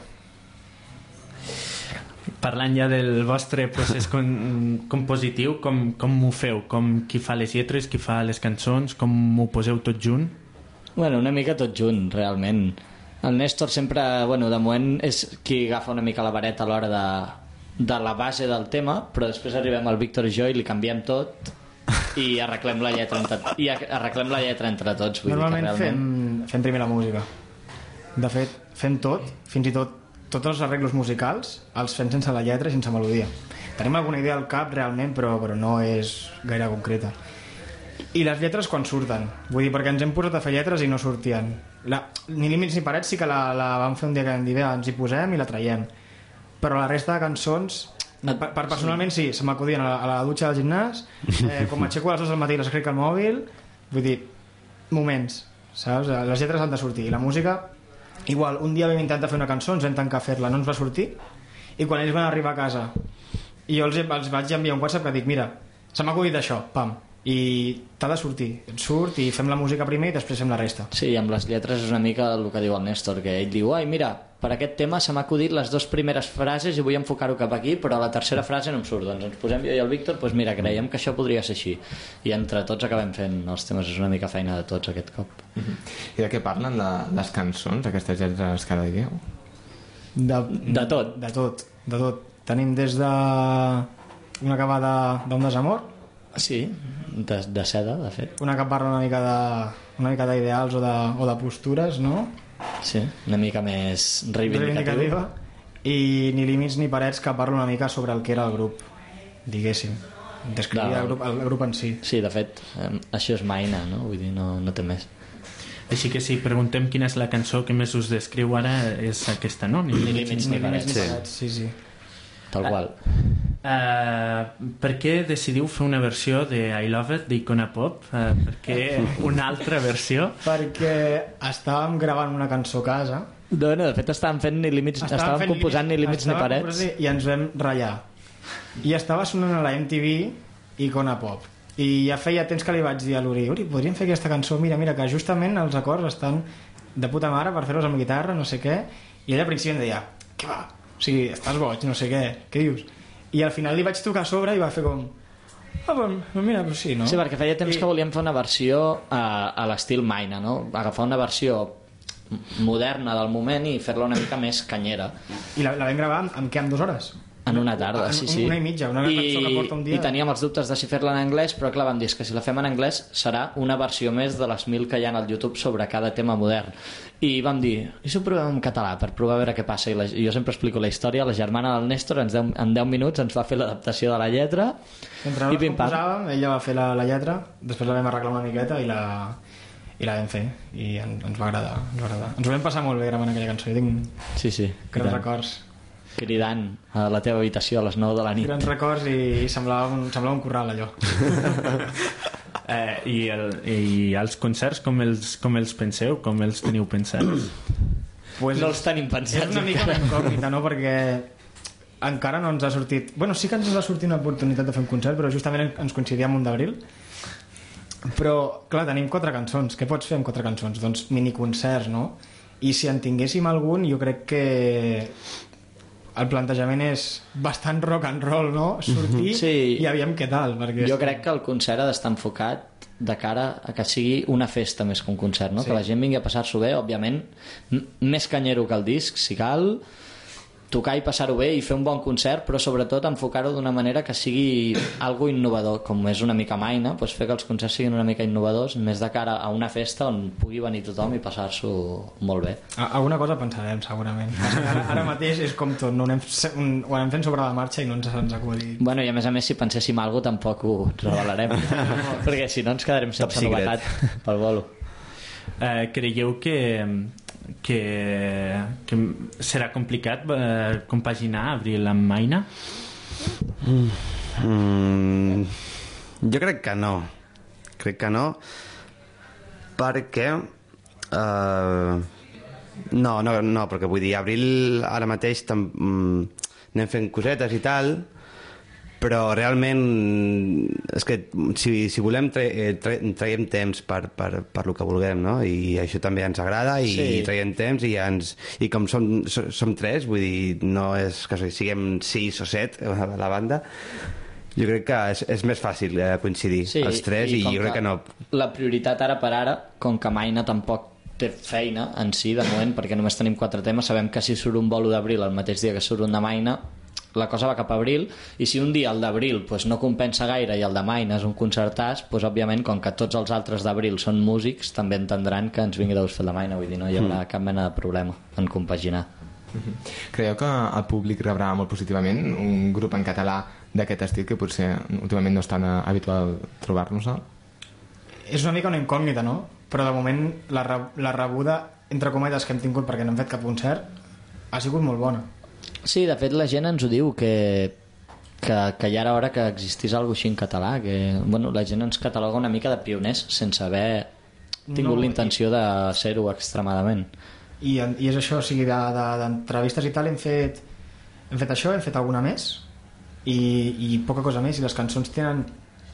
Parlant ja del vostre procés compositiu, com ho feu? Qui fa les lletres, qui fa les cançons, com ho poseu tot junt? Bueno, una mica tot junt, realment. El Néstor sempre, de moment, és qui agafa una mica la vareta a l'hora de la base del tema, però després arribem al Víctor i jo i li canviem tot i arreglem la lletra entre tots. Normalment fem primer la música. De fet, fem tot, fins i tot tots els arreglos musicals els fem sense la lletra i sense melodia. Tenim alguna idea al cap realment, però no és gaire concreta. I les lletres quan surten, vull dir, perquè ens hem posat a fer lletres i no sortien. Ni límits ni parets sí que la vam fer un dia que vam dir, bé, ens hi posem i la traiem, però la resta de cançons personalment sí, se m'acudien a la dutxa del gimnàs, com m'aixeco a les 2 del matí i les escric al mòbil, vull dir, moments, saps? Les lletres han de sortir i la música igual, un dia vam intentar fer una cançó, ens vam tancar a fer-la, no ens va sortir, i quan ells van arribar a casa i jo els vaig enviar un WhatsApp que dic, mira, se m'ha acudit això, pam, i t'ha de sortir, et surt i fem la música primer i després fem la resta. Sí, amb les lletres és una mica el que diu el Néstor, que ell diu, ai mira, per aquest tema se m'ha acudit les 2 primeres frases i vull enfocar-ho cap aquí, però la tercera frase no em surt, doncs ens posem jo i el Víctor, doncs mira, creiem que això podria ser així, i entre tots acabem fent els temes. És una mica feina de tots aquest cop. I de què parlen les cançons, aquestes lletres que dieu? De tot. De tot. Tenim des de una que va d'un desamor. Sí, de seda, de fet. Una que parla una mica d'ideals o de postures, no? Sí, una mica més reivindicativa. I Ni límits ni parets, que parla una mica sobre el que era el grup, diguéssim. Descrivia el grup en si. Sí, de fet, això és Maina, no? Vull dir, no té més. Així que si preguntem quina és la cançó que més us descriu ara, és aquesta, no? Ni límits ni parets. Sí. Tal qual. Per què decidiu fer una versió de I Love It d'Icona Pop? Per què una altra versió? Perquè estàvem gravant una cançó a casa. No, de fet estàvem composant Ni límits ni parets i ens vam ratllar. I estava sonant a la MTV Icona Pop. I ja feia temps que li vaig dir a l'Uri, podríem fer aquesta cançó, mira, que justament els acords estan de puta mare per fer-los amb guitarra, no sé què. I ella al principi em deia, què va? O sigui, estàs boig, no sé què dius? I al final li vaig tocar a sobre i va fer com mira, però sí, no? Sí, perquè feia temps que volíem fer una versió a l'estil Maina, no? Agafar una versió moderna del moment i fer-la una mica més canyera. I la vam gravar amb què? En 2 hores? En una tarda, sí. Una i mitja, una cançó que porta un dia. I teníem els dubtes de si fer-la en anglès, però clar, vam dir que si la fem en anglès serà una versió més de les 1000 que hi ha al YouTube sobre cada tema modern. I vam dir, i si ho provem en català per provar a veure què passa? I jo sempre explico la història. La germana del Néstor en 10 minuts ens va fer l'adaptació de la lletra. Mentre no composàvem, ella va fer la lletra, després la vam arreglar una miqueta i la vam fer, i ens va agradar. Ens ho vam passar molt bé gravant aquella cançó. Jo tinc grans records. Cridant a la teva habitació a les 9 de la nit. Grans records i semblava un corral, allò. I els concerts com els penseu? Com els teniu pensats? Pues no els tenim pensats. És una mica una incògnita, no? Perquè encara no ens ha sortit... Bueno, sí que ens va sortir una oportunitat de fer un concert, però justament ens coincidia amb 1 d'abril. Però, clar, tenim 4 cançons. Què pots fer amb 4 cançons? Doncs miniconcerts, no? I si en tinguéssim algun, jo crec que el plantejament és bastant rock and roll, no? Sortir i aviam què tal. Perquè jo crec que el concert ha d'estar enfocat de cara a que sigui una festa més que un concert, no? Que la gent vingui a passar-s'ho bé, òbviament més canyero que el disc, si cal, tocar i passar-ho bé i fer un bon concert, però sobretot enfocar-ho d'una manera que sigui algo innovador, com és una mica Maina, doncs fer que els concerts siguin una mica innovadors, més de cara a una festa on pugui venir tothom i passar-s'ho molt bé. Alguna cosa pensarem, segurament. Ara mateix és com tot, no ho anem fent sobre la marxa i no ens acudit. Bueno, i a més, si penséssim alguna cosa tampoc ho revelarem, perquè si no ens quedarem sense novetat pel bolo. Creieu que serà complicat compaginar Abril amb Maina? Jo crec que no perquè no, perquè vull dir, Abril ara mateix anem fent cosetes i tal, però realment és que si volem traiem temps per lo que vulguem, no? I això també ens agrada i traiem temps i com som 3, vull dir, no és que siguem 6 o 7 a la banda, jo crec que és més fàcil coincidir els 3 i jo crec que no. La prioritat ara per ara, com que Maina tampoc té feina en si de moment, perquè només tenim 4 temes, sabem que si surt un bolo d'Abril el mateix dia que surt un de Maina, la cosa va cap a Abril, i si un dia el d'Abril no compensa gaire i el de Maina és un concertàs, òbviament, com que tots els altres d'Abril són músics, també entendran que ens vingui de gust fer el de Maina, vull dir, no hi haurà cap mena de problema en compaginar. Creieu que el públic rebrà molt positivament un grup en català d'aquest estil que potser últimament no és tan habitual trobar-nos-el? És una mica una incògnita, no? Però de moment la rebuda, entre cometes, que hem tingut perquè no hem fet cap concert ha sigut molt bona. Sí, de fet la gent ens ho diu que ja era hora que existís alguna cosa així en català, que la gent ens cataloga una mica de pioners sense haver tingut la intenció de ser-ho extremadament. I és això, o sigui, d'entrevistes i tal hem fet això, hem fet alguna més i poca cosa més, i les cançons tenen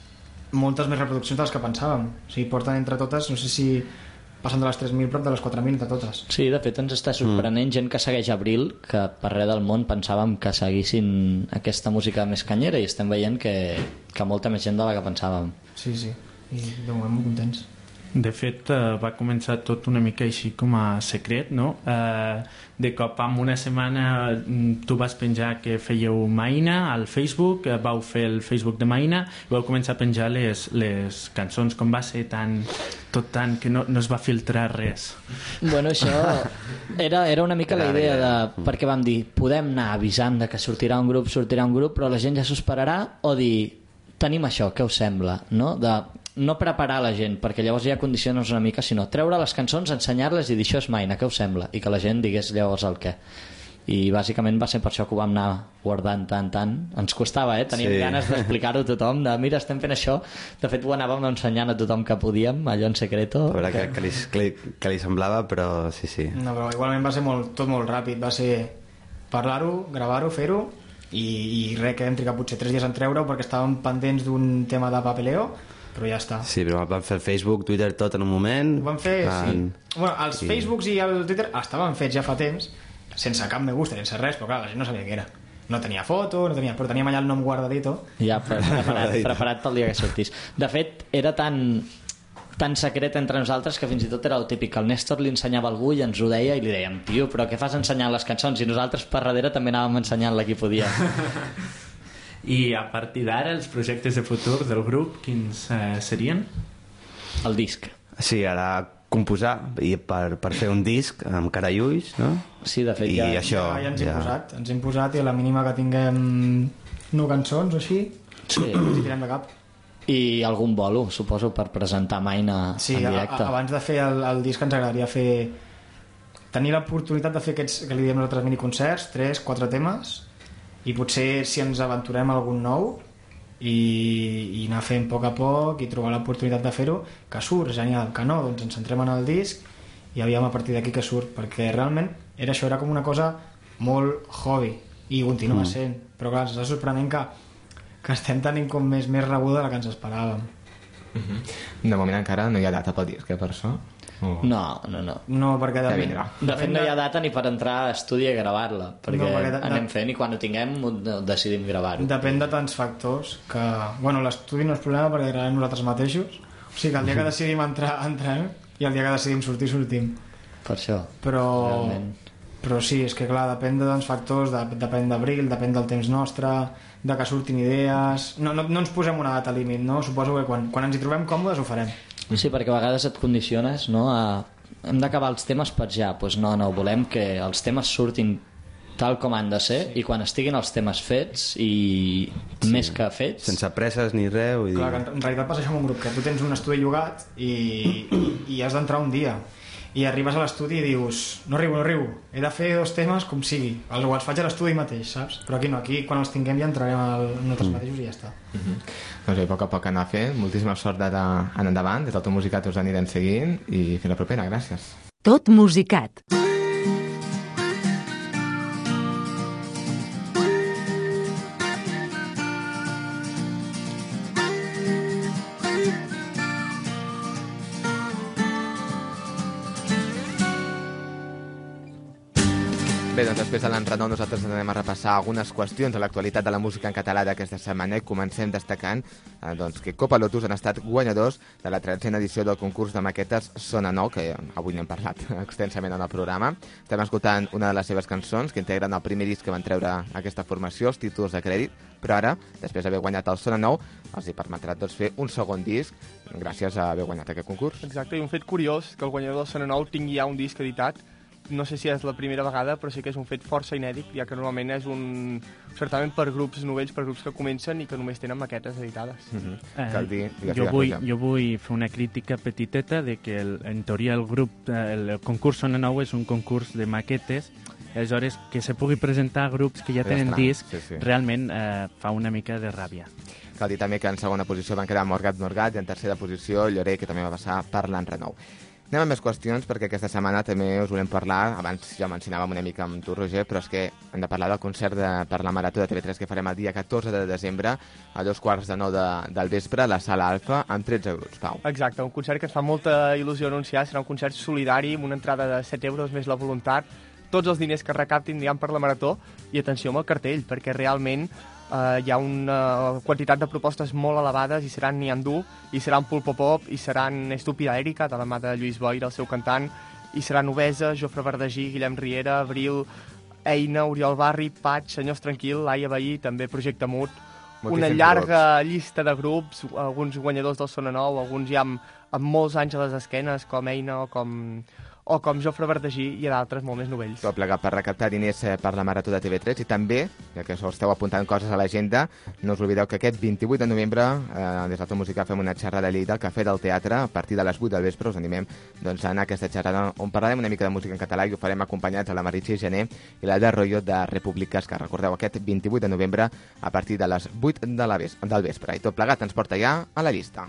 moltes més reproduccions de les que pensàvem. O sigui, porten entre totes, no sé si passen de les 3.000 prop de les 4.000 entre totes. Sí, de fet ens està sorprenent gent que segueix Abril, que per res del món pensàvem que seguissin aquesta música més canyera, i estem veient que molta més gent de la que pensàvem. Sí, i de moment molt contents. De fet, va començar tot una mica així com a secret, no? De cop en una setmana tu vas penjar que fèieu Maïna al Facebook, vau fer el Facebook de Maïna i vau començar a penjar les cançons. Com va ser tot tant que no es va filtrar res? Bueno, això era una mica la idea de... Perquè vam dir, podem anar avisant de que sortirà un grup, però la gent ja s'ho esperarà, o dir, tenim això, què us sembla? No? No preparar la gent, perquè llavors ja condiciones una mica, sinó treure les cançons, ensenyar-les i dir això és Maïna, què us sembla? I que la gent digués llavors el què. I bàsicament va ser per això que ho vam anar guardant tant. Ens costava, teníem ganes d'explicar-ho a tothom, de mira, estem fent això. De fet, ho anàvem ensenyant a tothom que podíem, allò en secreto. A veure què li semblava, però sí. No, però igualment va ser tot molt ràpid, va ser parlar-ho, gravar-ho, fer-ho, i res, que vam trigar potser 3 dies en treure-ho perquè estàvem pendents d'un tema de papeleo, però ja està. Sí, però van fer el Facebook, Twitter, tot en un moment. Ho van fer, sí. Bueno, els Facebooks i el Twitter estaven fets ja fa temps, sense cap me gusta, sense res, però clar, la gent no sabia què era. No tenia foto, però teníem allà el nom guardadito. Ja, preparat pel dia que sortís. De fet, era tan secret entre nosaltres que fins i tot era el típic. El Néstor li ensenyava algú i ens ho deia i li dèiem, tio, però què fas ensenyant les cançons? I nosaltres per darrere també anàvem ensenyant-la qui podia. I a partir d'ara, els projectes de futur del grup, quins serien? El disc. Sí, ara composar i per fer un disc amb cara i ulls, no? Sí, de fet, ja ens hem posat i a la mínima que tinguem 9 cançons o així, ens hi tirem de cap. I algun bolo, suposo, per presentar Maïna en directe. Abans de fer el disc ens agradaria tenir l'oportunitat de fer aquests, que li diem nosaltres, miniconcerts, 3-4 temes, i potser si ens aventurem algun nou i anar fent a poc i trobar l'oportunitat de fer-ho, que surt, genial, que no, doncs ens centrem en el disc i aviam a partir d'aquí que surt, perquè realment era com una cosa molt hobby i continua sent, però clar, ens està sorprenent que estem tenint com més rebuda de la que ens esperàvem. De moment encara no hi ha data pel disc, per això? No, perquè de fet no hi ha data ni per entrar a estudi a gravar-la, perquè anem fent i quan ho tinguem decidim gravar-ho. Depèn de tants factors que... Bueno, l'estudi no és problema perquè gravem nosaltres mateixos, o sigui que el dia que decidim entrar, entrem, i el dia que decidim sortim. Per això. Però sí, és que clar, depèn de tants factors, depèn d'Abril, depèn del temps nostre, de que surtin idees... No ens posem una data límit, no? Suposo que quan ens hi trobem còmodes ho farem. Sí, perquè a vegades et condiciones, no? Hem d'acabar els temes per ja. Doncs no, volem que els temes surtin tal com han de ser, i quan estiguin els temes fets i més que fets... Sense presses ni res. Clar, que en realitat passa això amb un grup, que tu tens un estudi llogat i has d'entrar un dia. I arribes a l'estudi i dius, no arribo, he de fer 2 temes com sigui, els faig a l'estudi mateix, saps? Però aquí no, aquí quan els tinguem ja entrarem nosaltres mateixos i ja està. Doncs bé, a poc anar fent, moltíssima sort d'ara en endavant, de tot el musicat us anirem seguint i fins la propera, gràcies. Tot musicat. Bé, doncs després de l'enrenou nosaltres anem a repassar algunes qüestions de l'actualitat de la música en català d'aquesta setmana i comencem destacant que Copa Lotus han estat guanyadors de la 13a edició del concurs de maquetes Sona Nou, que avui n'hem parlat extensament en el programa. Estem escoltant una de les seves cançons que integren el primer disc que van treure aquesta formació, els títols de crèdit, però ara, després d'haver guanyat el Sona Nou, els hi permetrà fer un segon disc gràcies a haver guanyat aquest concurs. Exacte, i un fet curiós que el guanyador del Sona Nou tingui ja un disc editat. No sé si és la primera vegada, però sí que és un fet força inèdit, ja que normalment és un certament per grups novells, per grups que comencen i que només tenen maquetes editades. Jo vull fer una crítica petiteta de que en teoria el concurs Sona Nou és un concurs de maquetes, aleshores que se pugui presentar grups que ja tenen disc realment fa una mica de ràbia. Cal dir també que en segona posició van quedar Morgat i en tercera posició Llorer, que també va passar per l'enrenou. Anem amb més qüestions, perquè aquesta setmana també us volem parlar, abans ja mencionàvem una mica amb tu, Roger, però és que hem de parlar del concert per la Marató de TV3 que farem el dia 14 de desembre a 8:45 del vespre a la Sala Alfa amb 13 grups, Pau. Exacte, un concert que ens fa molta il·lusió anunciar, serà un concert solidari amb una entrada de 7 euros més la voluntat, tots els diners que recaptin aniran per la Marató, i atenció amb el cartell, perquè realment hi ha una quantitat de propostes molt elevades i seran Niandú, i seran Pulpo Pop, i seran Estúpida Èrica, de la mà de Lluís Boira, el seu cantant, i seran Obesa, Jofre Verdagí, Guillem Riera, Abril, Eina, Oriol Barri, Patx, Senyors Tranquil, Laia Bahí, també Projecte Mut, una llarga llista de grups, alguns guanyadors del Sona Nou, alguns ja amb molts anys a les esquenes, com Eina o com Jofre Verdagí, i d'altres molt més novells. Tot plegat per recaptar diners per la Marató de TV3, i també, ja que esteu apuntant coses a l'agenda, no us oblideu que aquest 28 de novembre, des d'Alta Música, fem una xerrada a Lleida al Cafè del Teatre, a partir de les 8 del vespre. Us animem doncs, a anar a aquesta xerrada on parlarem una mica de música en català, i ho farem acompanyats de la Meritxell Gené i la de Rollo de Repúbliques, que recordeu, aquest 28 de novembre a partir de les 8 del vespre. I tot plegat ens porta ja a la llista.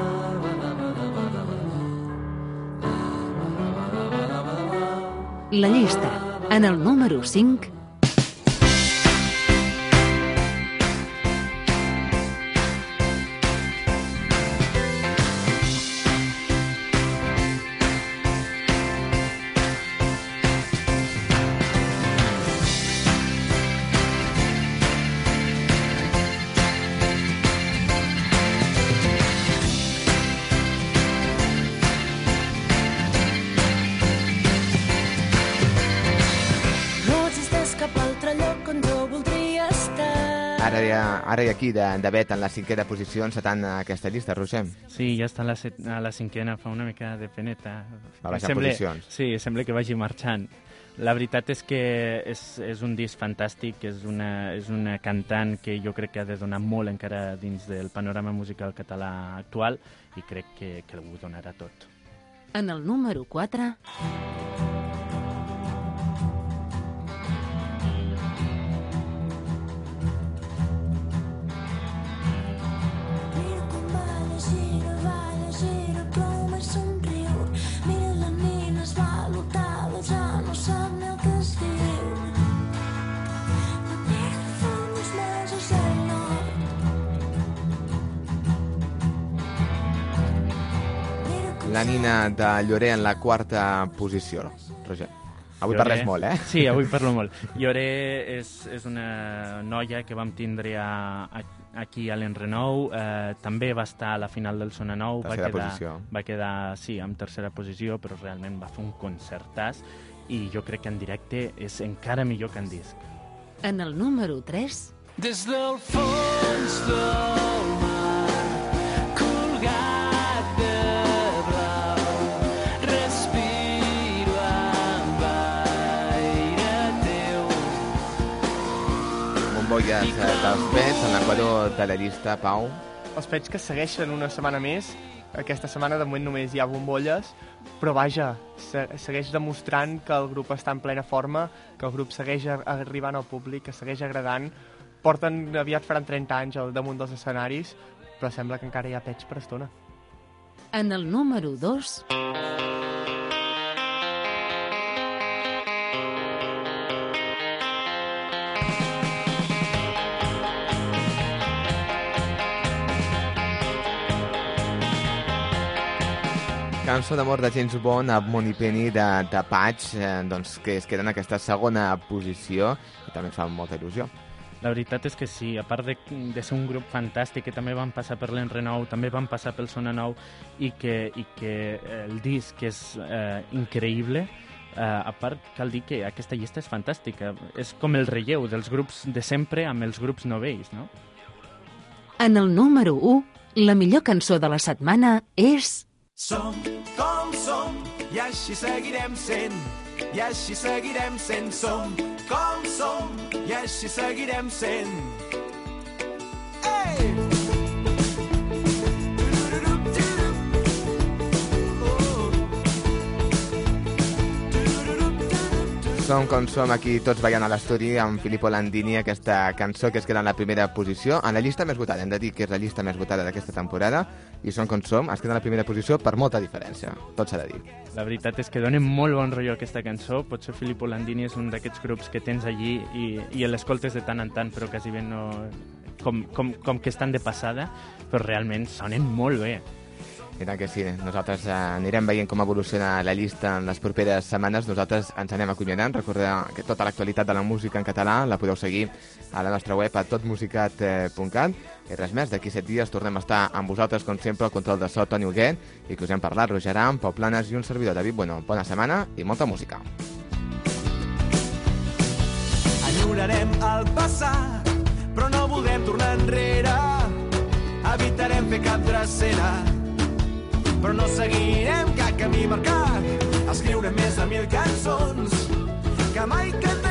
La llista, en el número 5... Ara i aquí, de Bet, en la 5a posició, encetant aquesta llista, Roger. Sí, ja està a la 5a, fa una mica de peneta. Va baixar posicions. Sí, sembla que vagi marxant. La veritat és que és un disc fantàstic, és una cantant que jo crec que ha de donar molt encara dins del panorama musical català actual, i crec que ho donarà tot. En el número 4... La Nina de Llorer en la 4a posició, Roger. Avui parles molt, eh? Sí, avui parlo molt. Llorer és una noia que vam tindre aquí a l'Enrenou, també va estar a la final del Sona Nou, va quedar, sí, en tercera posició, però realment va fer un concertàs, i jo crec que en directe és encara millor que en disc. En el número 3... Des del fons del mar, colgat de blau, respiro amb aire teu. Bombolles dels Pets, en l'equador de la llista, Pau. Els Pets que segueixen una setmana més. Aquesta setmana de moment només hi ha bombolles, però vaja, segueix demostrant que el grup està en plena forma, que el grup segueix arribant al públic, que segueix agradant. Aviat faran 30 anys al damunt dels escenaris, però sembla que encara hi ha Pets per estona. En el número 2... Cançó d'amor de James Bond a Moneypenny de Patch, doncs, que es queda en aquesta segona posició, i també ens fa molta il·lusió. La veritat és que sí, a part de ser un grup fantàstic, que també van passar per l'Enrenou, també van passar pel Sona Nou, i que el disc és increïble, a part cal dir que aquesta llista és fantàstica, és com el relleu dels grups de sempre amb els grups novells, no? En el número 1, la millor cançó de la setmana és... Som com som, i així seguirem sent, i així seguirem sent. Som com som, i així seguirem sent. Ei! com som aquí tots ballant a l'estudi amb Filippo Landini, aquesta cançó que es queda en la primera posició, en la llista més votada, hem de dir que és la llista més votada d'aquesta temporada, i Som com som es queda en la primera posició per molta diferència, tot s'ha de dir. La veritat és que dona molt bon rotllo aquesta cançó, potser Filippo Landini és un d'aquests grups que tens allí i l'escoltes de tant en tant, però quasi bé no... com que estan de passada, però realment sonen molt bé. I tant que sí, nosaltres anirem veient com evoluciona la llista en les properes setmanes. Nosaltres ens anem acomiadant. Recordeu que tota l'actualitat de la música en català la podeu seguir a la nostra web a totmusicat.cat. I res més, d'aquí 7 dies tornem a estar amb vosaltres, com sempre, al control de so, Toni Huguet, i que us hem parlat, Roger Am, Pau Planes i un servidor, David Bueno. Bona setmana i molta música. Enyorarem el passat, però no voldrem tornar enrere. Evitarem fer cap drecera, però no seguirem cap camí marcat. Escriurem més de 1000 cançons que mai cantarem.